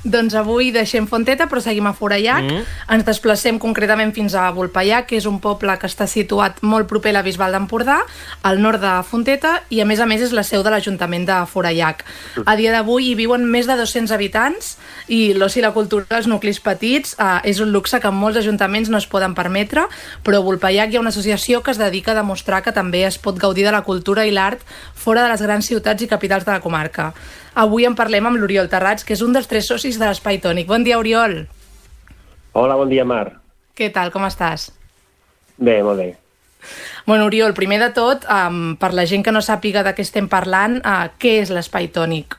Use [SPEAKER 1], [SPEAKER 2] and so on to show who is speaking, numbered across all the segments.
[SPEAKER 1] Doncs avui deixem Fonteta, però seguim a Forallac. Ens desplacem concretament fins a Vulpellac, que és un poble que està situat molt proper a la Bisbal d'Empordà, al nord de Fonteta, i a més és la seu de l'Ajuntament de Forallac. A dia d'avui hi viuen més de 200 habitants i l'oci i la cultura dels nuclis petits és un luxe que molts ajuntaments no es poden permetre, però a Vulpellac hi ha una associació que es dedica a demostrar que també es pot gaudir de la cultura i l'art fora de les grans ciutats i capitals de la comarca. Avui en parlem amb l'Oriol Terrats, que és un dels 3 socis de l'Espai Tònic. Bon dia, Oriol.
[SPEAKER 2] Hola, bon dia, Mar.
[SPEAKER 1] Què tal, com estàs?
[SPEAKER 2] Bé, molt bé.
[SPEAKER 1] Bueno, Oriol, primer de tot, per la gent que no sàpiga de què estem parlant, què és l'Espai Tònic?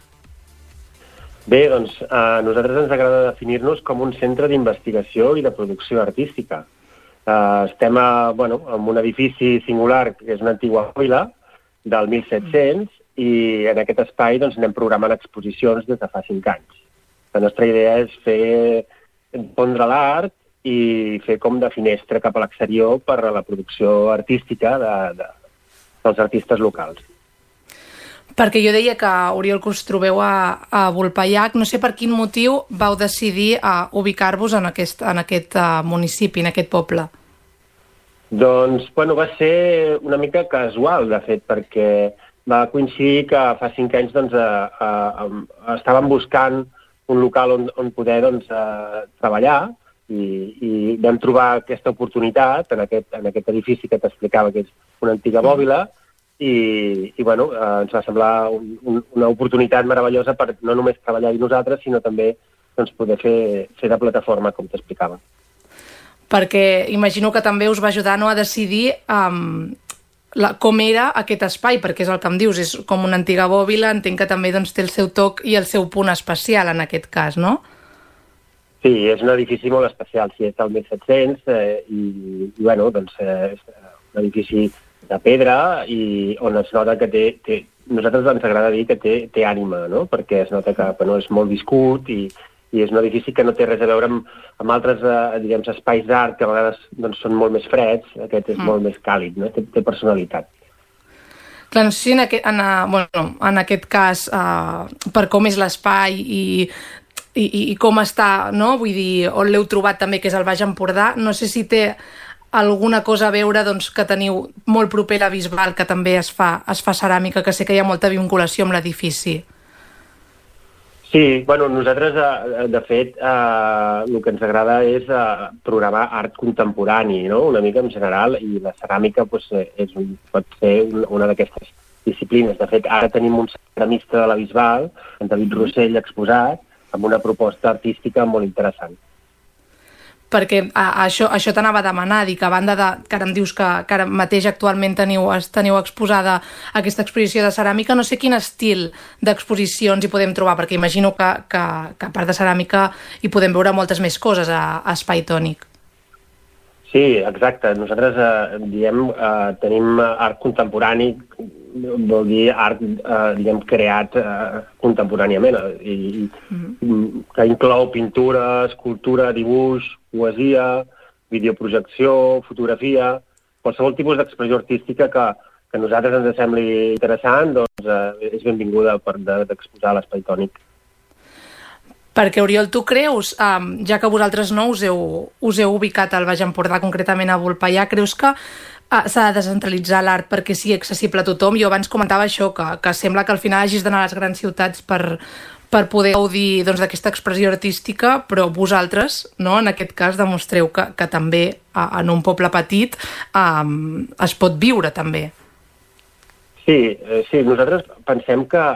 [SPEAKER 2] Bé, doncs a nosaltres ens agrada definir-nos com un centre d'investigació i de producció artística. Estem en un edifici singular, que és una antiga vila, del 1700, i en aquest espai anem programant exposicions des de fa 5 anys. La nostra idea és fer pondre l'art i fer com de finestra cap a l'exterior per a la producció artística dels artistes locals.
[SPEAKER 1] Perquè jo deia que, Oriol, que us trobeu a Vulpellac, no sé per quin motiu vau decidir ubicar-vos en aquest municipi, en aquest poble.
[SPEAKER 2] Doncs, va ser una mica casual, de fet, perquè va coincidir que fa 5 anys estàvem buscant un local on poder treballar i vam trobar aquesta oportunitat en aquest edifici que t'explicava, que és una antiga bòbila, i ens va semblar una oportunitat meravellosa per no només treballar-hi nosaltres, sinó també poder fer de plataforma, com t'explicava.
[SPEAKER 1] Perquè imagino que també us va ajudar a decidir com era aquest espai, perquè és el que em dius, és com una antiga bòbila, entenc que també té el seu toc i el seu punt especial en aquest cas, no?
[SPEAKER 2] Sí, és un edifici molt especial, sí, és del 1700 és un edifici de pedra i on es nota que nosaltres ens agrada dir que té ànima, no? Perquè es nota que és molt viscut i és un edifici que no té res a veure amb altres espais d'art que a vegades són molt més freds. Aquest és molt més càlid, no? Té personalitat.
[SPEAKER 1] Clar, no sé si en aquest cas, per com és l'espai i com està, no? Vull dir, on l'heu trobat també, que és el Baix Empordà, no sé si té alguna cosa a veure que teniu molt proper a la Bisbal, que també es fa ceràmica, que sé que hi ha molta vinculació amb l'edifici.
[SPEAKER 2] Sí, nosaltres, de fet, el que ens agrada és programar art contemporani, no? Una mica en general, i la ceràmica pot ser una d'aquestes disciplines. De fet, ara tenim un ceramista de la Bisbal, en David Rossell, exposat, amb una proposta artística molt interessant.
[SPEAKER 1] Perquè això t'anava a demanar, dic, a banda que ara em dius que ara mateix actualment teniu exposada aquesta exposició de ceràmica, no sé quin estil d'exposicions hi podem trobar, perquè imagino que a part de ceràmica hi podem veure moltes més coses a Espai Tònic.
[SPEAKER 2] Sí, exacte. Nosaltres tenim art contemporani, vol dir art creat contemporàniament, que inclou pintura, escultura, dibuix, poesia, videoprojecció, fotografia, qualsevol tipus d'expressió artística que a nosaltres ens sembli interessant, és benvinguda d'exposar a l'Espai Tònic.
[SPEAKER 1] Perquè, Oriol, tu creus, ja que vosaltres no us heu ubicat al Baix Empordà, concretament a Vulpellac, creus que s'ha de descentralitzar l'art perquè sigui accessible a tothom? Jo abans comentava això, que sembla que al final hagis d'anar a les grans ciutats per poder gaudir d'aquesta expressió artística, però vosaltres, no, en aquest cas, demostreu que també en un poble petit es pot viure també.
[SPEAKER 2] Sí, nosaltres pensem que,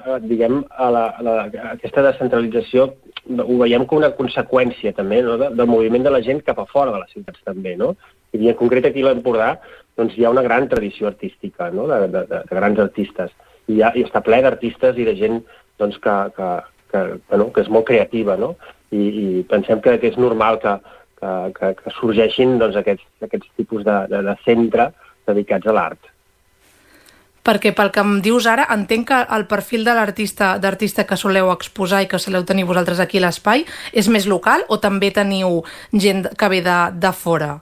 [SPEAKER 2] aquesta descentralització ho veiem com una conseqüència també, no? Del moviment de la gent cap a fora de les ciutats també, no? I en concret aquí a l'Empordà hi ha una gran tradició artística, no? de grans artistes, i està ple d'artistes i de gent que és molt creativa, no? I pensem que és normal que sorgeixin aquests tipus de centre dedicats a l'art.
[SPEAKER 1] Perquè pel que em dius ara, entenc que el perfil de d'artista que soleu exposar i que soleu tenir vosaltres aquí a l'espai és més local o també teniu gent que ve de fora?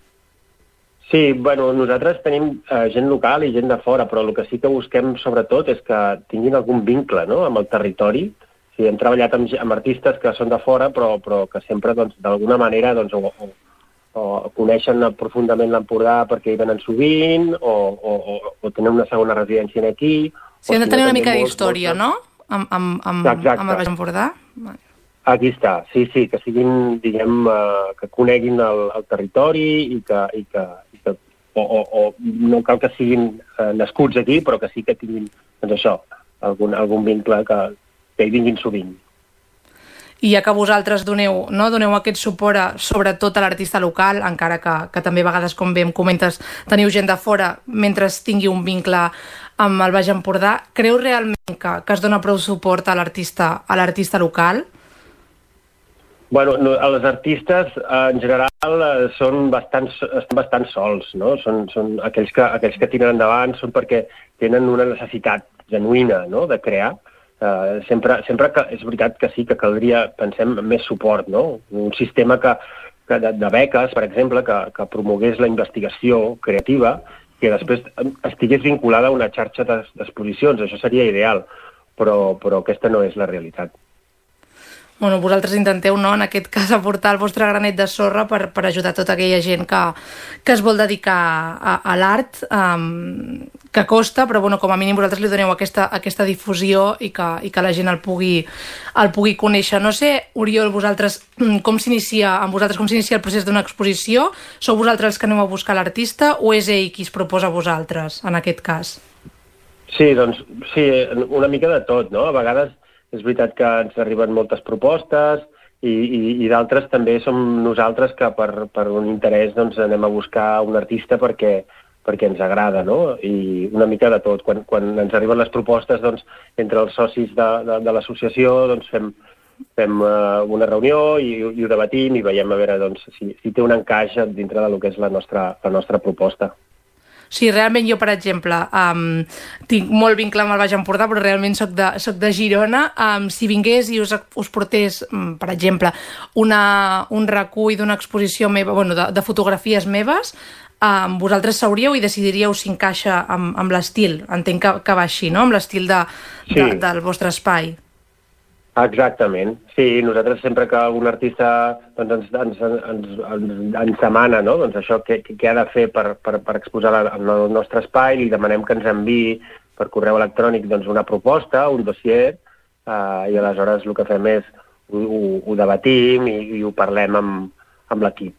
[SPEAKER 2] Sí, nosaltres tenim gent local i gent de fora, però el que sí que busquem sobretot és que tinguin algun vincle, no?, amb el territori, sí, hem treballat amb artistes que són de fora, però que sempre, doncs, d'alguna manera, doncs, o coneixen profundament l'Empordà perquè hi venen sovint, o tenen una segona residència aquí.
[SPEAKER 1] Sí, hem de tenir una mica d'història, no?, amb el Baix Empordà.
[SPEAKER 2] Aquí està, sí, que siguin, diguem, que coneguin el territori i que o no cal que siguin nascuts aquí, però que sí que tinguin, doncs això, algun vincle que hi vinguin sovint.
[SPEAKER 1] I ja que vosaltres doneu aquest suport sobretot a l'artista local, encara que també a vegades, com bé em comentes, teniu gent de fora mentre tingui un vincle amb el Baix Empordà, creu realment que es dona prou suport a l'artista local?
[SPEAKER 2] Bueno, els artistes en general estan bastant sols, no? Són aquells que tiren endavant són perquè tenen una necessitat genuïna, no?, de crear. Sempre que és veritat que sí que caldria, pensem, més suport, no? Un sistema de beques, per exemple, que promogués la investigació creativa, que després estigués vinculada a una xarxa d'exposicions. Això seria ideal, però aquesta no és la realitat.
[SPEAKER 1] Bueno, vosaltres intenteu, no, en aquest cas, aportar el vostre granet de sorra per ajudar tota aquella gent que es vol dedicar a l'art, que costa, però bueno, com a mínim vosaltres li doneu aquesta difusió i que la gent el pugui conèixer. No sé, Oriol, com s'inicia el procés d'una exposició? Sou vosaltres els que aneu a buscar l'artista o és ell qui es proposa a vosaltres, en aquest cas?
[SPEAKER 2] Sí, doncs, sí, una mica de tot, no? A vegades és veritat que ens arriben moltes propostes i d'altres també som nosaltres que per un interès doncs, anem a buscar un artista perquè ens agrada, no? I una mica de tot. Quan ens arriben les propostes, doncs, entre els socis de l'associació doncs, fem una reunió i ho debatim i veiem a veure doncs, si té un encaix dintre del que és la nostra proposta.
[SPEAKER 1] Sí, realment jo, per exemple, tinc molt vincle amb el Baix Empordà, però realment soc de Girona. Si vingués i us portés, per exemple, un recull d'una exposició meva, de fotografies meves, vosaltres sabríeu i decidiríeu si encaixa amb l'estil. Entenc que va així, no?, amb l'estil del vostre espai.
[SPEAKER 2] Exactament. Sí, nosaltres sempre que algun artista doncs, ens demana, no?, doncs això, què ha de fer per exposar el nostre espai, li demanem que ens enviï per correu electrònic doncs, una proposta, un dossier, i aleshores el que fem és ho debatim i ho parlem amb l'equip.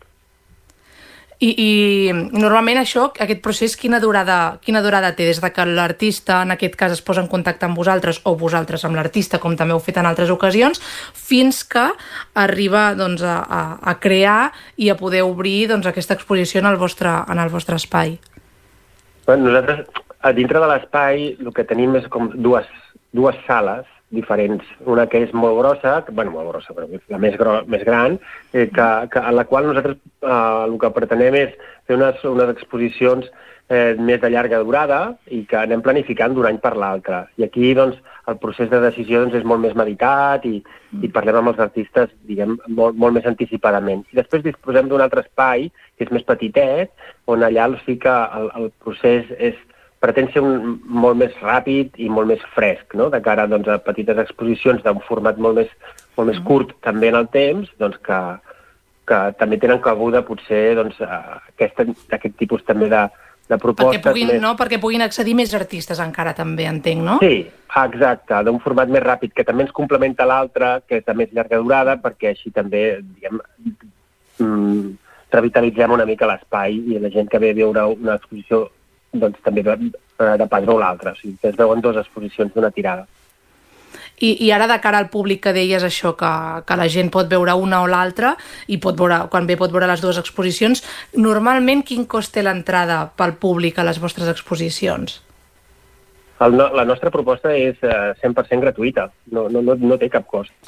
[SPEAKER 1] I normalment aquest procés, quina durada té? Des de que l'artista, en aquest cas, es posa en contacte amb vosaltres o vosaltres amb l'artista, com també heu fet en altres ocasions, fins que arriba doncs, a crear i a poder obrir doncs, aquesta exposició en el vostre espai?
[SPEAKER 2] Bueno, nosaltres, a dintre de l'espai, el que tenim és com dues sales diferents. Una que és molt grossa, però és la més gran, a la qual nosaltres el que pretenem és fer unes exposicions més de llarga durada i que anem planificant d'un any per l'altre. I aquí doncs, el procés de decisió doncs, és molt més meditat i parlem amb els artistes diguem, molt més anticipadament. I després disposem d'un altre espai, que és més petitet, on allà sí que el procés pretén ser molt més ràpid i molt més fresc, no?, de cara doncs, a petites exposicions d'un format molt més curt també en el temps, doncs, que també tenen cabuda potser doncs, aquest tipus també de propostes.
[SPEAKER 1] Perquè puguin accedir més artistes encara també, entenc, no?
[SPEAKER 2] Sí, exacte, d'un format més ràpid, que també ens complementa l'altre, que és de més llarga durada, perquè així també, diguem, revitalitzem una mica l'espai i la gent que ve a veure una exposició doncs també de pas veu l'altra. O sigui, es veuen dues exposicions d'una tirada.
[SPEAKER 1] I ara, de cara al públic que deies això, que la gent pot veure una o l'altra i pot veure les dues exposicions, normalment quin cost té l'entrada pel públic a les vostres exposicions?
[SPEAKER 2] La nostra proposta és 100% gratuïta, no té cap cost.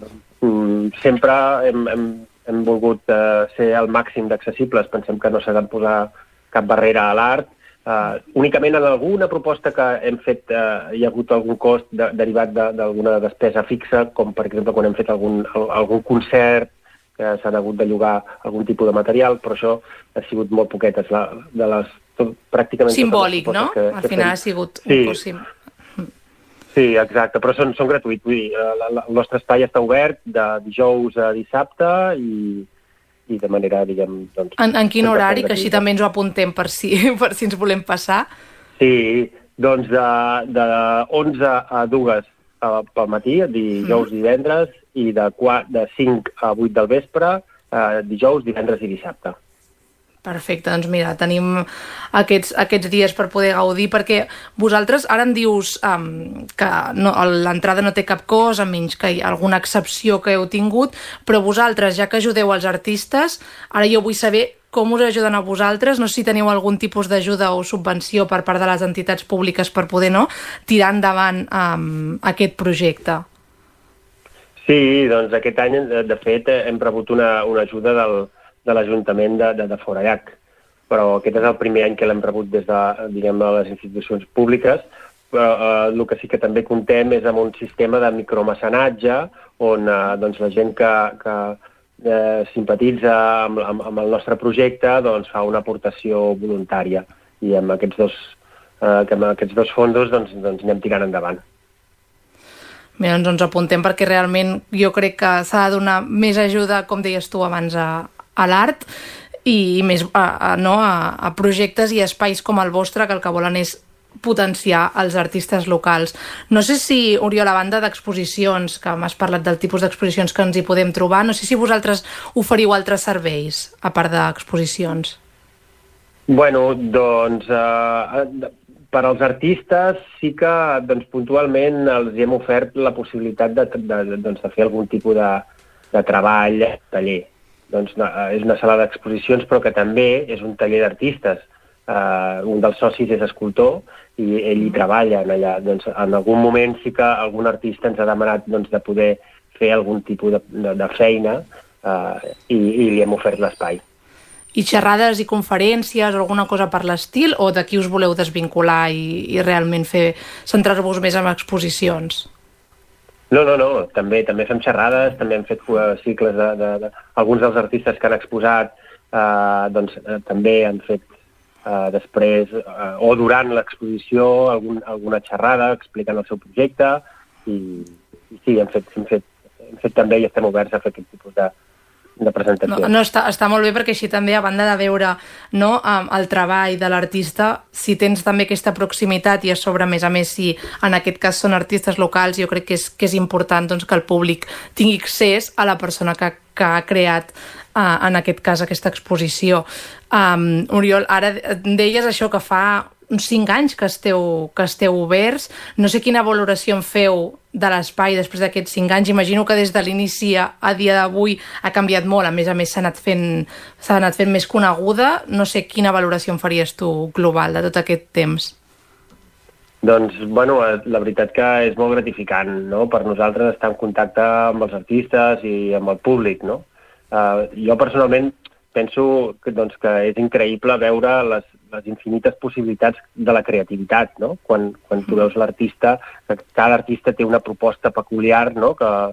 [SPEAKER 2] Sempre hem volgut ser el màxim d'accessibles, pensem que no s'ha de posar cap barrera a l'art. Únicament en alguna proposta que hem fet hi ha hagut algun cost derivat d'alguna despesa fixa, com per exemple quan hem fet algun concert que s'han hagut de llogar algun tipus de material, però això ha sigut molt poquetes pràcticament
[SPEAKER 1] simbòlic, no? Al final ha sigut un cost
[SPEAKER 2] Sí, exacte, però són gratuïts. Vull dir, el nostre espai està obert de dijous a dissabte i de manera, diguem... Doncs,
[SPEAKER 1] en quin horari? Que així també ens ho apuntem per si ens volem passar.
[SPEAKER 2] Sí, doncs de 11 a 2 pel matí, dijous i divendres, i de 5 a 8 del vespre, dijous, divendres i dissabte.
[SPEAKER 1] Perfecte, doncs mira, tenim aquests dies per poder gaudir, perquè vosaltres ara em dius que l'entrada no té cap cost, a menys que hi ha alguna excepció que heu tingut, però vosaltres, ja que ajudeu els artistes, ara jo vull saber com us ajuden a vosaltres, no sé si teniu algun tipus d'ajuda o subvenció per part de les entitats públiques per poder tirar endavant aquest projecte.
[SPEAKER 2] Sí, doncs aquest any, de fet, hem rebut una ajuda de l'Ajuntament de Forallac, però aquest és el primer any que l'hem rebut des de, diguem, les institucions públiques, però el que sí que també comptem és amb un sistema de micromecenatge on doncs, la gent que simpatitza amb el nostre projecte doncs, fa una aportació voluntària i amb aquests dos fondos doncs, anem tirant endavant.
[SPEAKER 1] Bé, doncs ens apuntem perquè realment jo crec que s'ha de donar més ajuda, com deies tu abans, a l'art i més a projectes i espais com el vostre, que el que volen és potenciar els artistes locals. No sé si, Oriol, a banda d'exposicions, que m'has parlat del tipus d'exposicions que ens hi podem trobar, no sé si vosaltres oferiu altres serveis, a part d'exposicions.
[SPEAKER 2] Bueno, doncs, per als artistes sí que doncs, puntualment els hem ofert la possibilitat de fer algun tipus de treball, taller. Doncs és una sala d'exposicions, però que també és un taller d'artistes. Un dels socis és escultor i ell hi treballa allà. Doncs, en algun moment sí que algun artista ens ha demanat doncs, de poder fer algun tipus de feina i li hem ofert l'espai.
[SPEAKER 1] I xerrades i conferències o alguna cosa per l'estil, o d'aquí us voleu desvincular i realment centrar-vos més en exposicions?
[SPEAKER 2] No, també fem xerrades, també hem fet cicles alguns dels artistes que han exposat doncs, també han fet després o durant l'exposició alguna xerrada explicant el seu projecte i sí, hem fet també i estem oberts a fer aquest tipus de presentació.
[SPEAKER 1] No, està molt bé perquè així també, a banda de veure el treball de l'artista, si tens també aquesta proximitat i a sobre, a més, si en aquest cas són artistes locals, jo crec que és important doncs, que el públic tingui accés a la persona que ha creat en aquest cas aquesta exposició. Oriol, ara deies això que fa uns 5 anys que esteu oberts. No sé quina valoració en feu de l'espai després d'aquests 5 anys. Imagino que des de l'inici a dia d'avui ha canviat molt. A més, s'ha anat fent més coneguda. No sé quina valoració en faries tu global de tot aquest temps.
[SPEAKER 2] Doncs, bueno, la veritat que és molt gratificant, no?, per nosaltres estar en contacte amb els artistes i amb el públic, no? Jo personalment penso que és increïble veure les infinites possibilitats de la creativitat, no? Quan tu veus l'artista, que cada artista té una proposta peculiar, no?,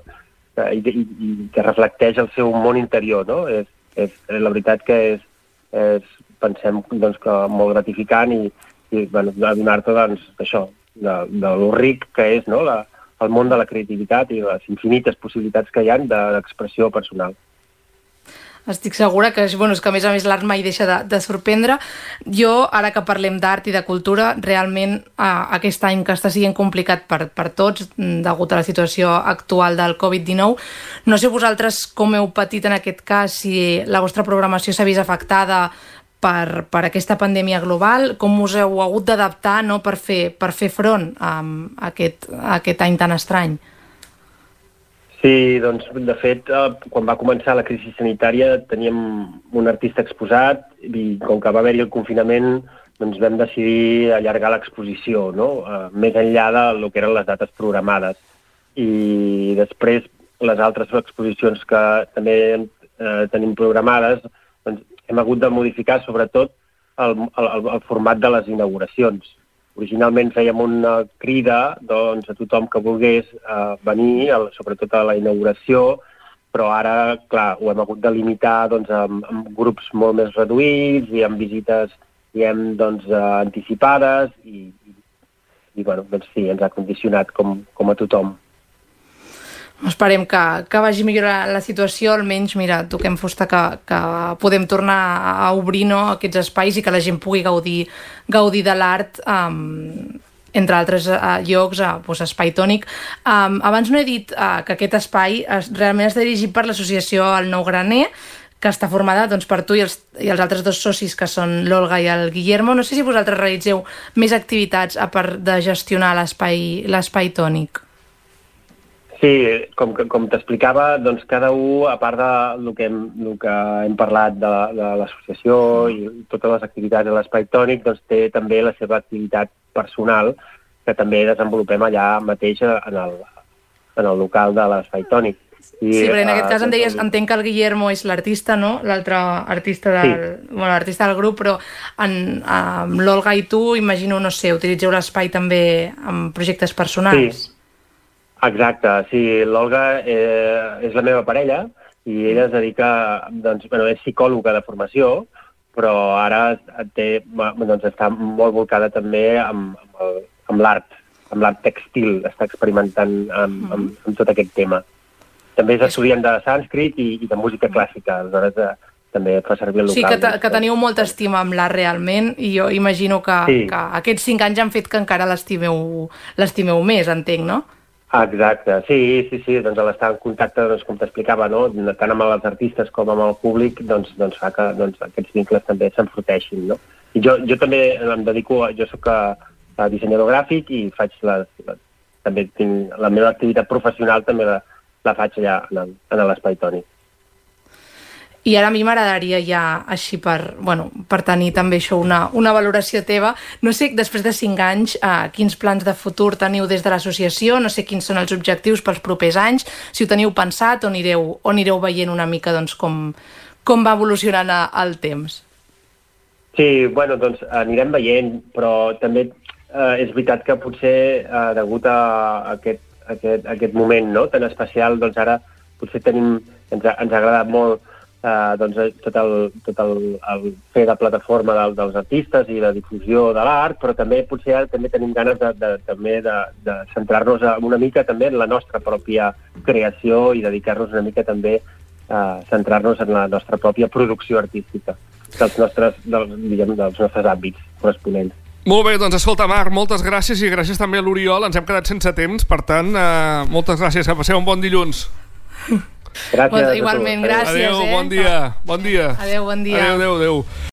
[SPEAKER 2] que reflecteix el seu món interior, no? La veritat que és pensem doncs, que molt gratificant i adonar-te d'això, de lo ric que és, no?, el món de la creativitat i les infinites possibilitats que hi ha d'expressió personal.
[SPEAKER 1] Estic segura que, és que a més l'art mai deixa de sorprendre. Jo, ara que parlem d'art i de cultura, realment aquest any que està sent complicat per tots, degut a la situació actual del Covid-19, no sé vosaltres com heu patit en aquest cas, si la vostra programació s'ha vist afectada per aquesta pandèmia global, com us heu hagut d'adaptar, no?, per fer front a aquest any tan estrany.
[SPEAKER 2] Sí, doncs, de fet, quan va començar la crisi sanitària teníem un artista exposat i com que va haver-hi el confinament doncs vam decidir allargar l'exposició, no?, més enllà del que eren les dates programades. I després les altres exposicions que també tenim programades doncs, hem hagut de modificar sobretot el format de les inauguracions. Originalment fèiem una crida doncs, a tothom que volgués venir, sobretot a la inauguració, però ara, clar, ho hem hagut de limitar doncs, amb grups molt més reduïts i amb visites, diguem, doncs, anticipades bueno, doncs sí, ens ha condicionat com a tothom.
[SPEAKER 1] Esperem que vagi millor la situació, almenys, mira, toquem fusta que podem tornar a obrir, no, aquests espais i que la gent pugui gaudir de l'art, entre altres llocs, Espai Tònic. Abans no he dit que aquest espai realment està dirigit per l'associació El Nou Graner, que està formada doncs, per tu i els altres dos socis, que són l'Olga i el Guillermo. No sé si vosaltres realitzeu més activitats a part de gestionar l'Espai Tònic.
[SPEAKER 2] Sí, com t'explicava, doncs cada un, a part del que hem parlat de l'associació i totes les activitats de l'Espai Tònic, doncs té també la seva activitat personal, que també desenvolupem allà mateix en el local de l'Espai Tònic.
[SPEAKER 1] Sí, però en aquest cas em deies, entenc que el Guillermo és l'artista, no? L'altre artista l'artista del grup, però amb l'Olga i tu, imagino, no sé, utilitzeu l'espai també en projectes personals.
[SPEAKER 2] Sí. Exacte, sí, l'Olga és la meva parella i ella es dedica, doncs, és psicòloga de formació, però ara està molt volcada també amb l'art, amb l'art textil, està experimentant amb tot aquest tema. També és estudiant de sànscrit i de música clàssica, aleshores també fa servir el local.
[SPEAKER 1] Sí, que teniu molta estima amb l'art realment, i jo imagino que aquests 5 anys han fet que encara l'estimeu més, entenc, no?
[SPEAKER 2] Exacte, sí, doncs l'estar en contacte, doncs, com t'explicava, no? Tant amb els artistes com amb el públic, doncs fa que aquests vincles també s'enforteixin, no? I jo també em dedico, jo soc dissenyador gràfic i faig també tinc la meva activitat professional, també la faig allà en l'Espai Tònic.
[SPEAKER 1] I ara a mi m'agradaria ja, així per tenir també això una valoració teva. No sé, després de 5 anys, quins plans de futur teniu des de l'associació, no sé quins són els objectius pels propers anys, si ho teniu pensat o anireu veient una mica doncs, com va evolucionant el temps.
[SPEAKER 2] Sí, doncs anirem veient, però també és veritat que potser degut a aquest moment, no?, tan especial, doncs ara potser ens ha agradat molt tot el fer de plataforma dels artistes i de difusió de l'art, però també potser també tenim ganes de centrar-nos una mica també en la nostra pròpia creació i dedicar-nos una mica també a centrar-nos en la nostra pròpia producció artística dels nostres àmbits corresponents.
[SPEAKER 3] Molt bé, doncs escolta, Marc, moltes gràcies i gràcies també a l'Oriol, ens hem quedat sense temps, per tant, moltes gràcies, que passeu un bon dilluns.
[SPEAKER 2] Gràcies.
[SPEAKER 1] Igualment, gràcies.
[SPEAKER 3] Adéu, bon dia.
[SPEAKER 1] Adéu, bon dia.
[SPEAKER 3] Adéu.